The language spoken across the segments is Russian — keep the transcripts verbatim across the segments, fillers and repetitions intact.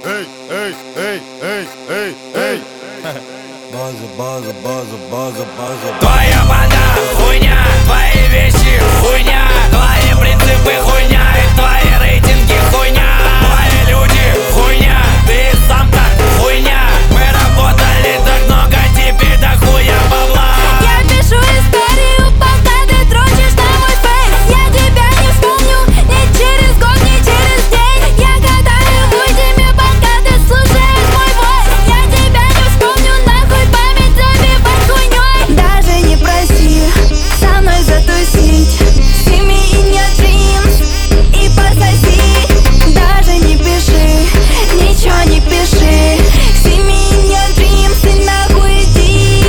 эй, эй, эй, эй, эй, эй. База, база, база, база, база. Твоя банда хуйня, твои вещи хуйня, твои принципы хуйня и твои рейтинги хуйня. Твои люди хуйня, ты сам так хуйня. Мы работали так много, теперь до хуя бабла. Я пишу историю, пока ты дрочишь на мой фейс. Я тебя не вспомню ни через год, ни через день. Я гадаю, уйди, пока ты слушаешь мой войс. Я тебя не вспомню, нахуй память забивать хуйней. Даже не проси со мной затусить. Сними и не джинс и пососи. Даже не пиши, ничего не пиши. Сними и не джинс и нахуй иди.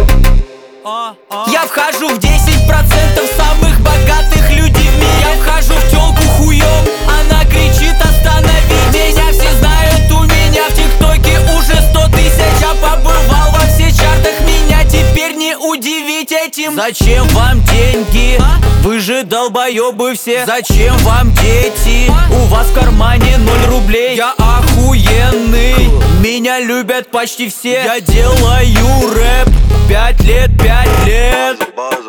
Я вхожу в десять процентов самых богатых людей в мире. Я вхожу в тёлку хуём, она кричит остановить. Меня все знают, у меня в тиктоке уже сто тысяч. Я побывал во всех чартах, меня теперь не удивить этим. Зачем вам деньги? Вы же долбоёбы все. Зачем вам дети? У вас в кармане ноль рублей. Я охуенный, меня любят почти все. Я делаю рэп пять лет, пять лет.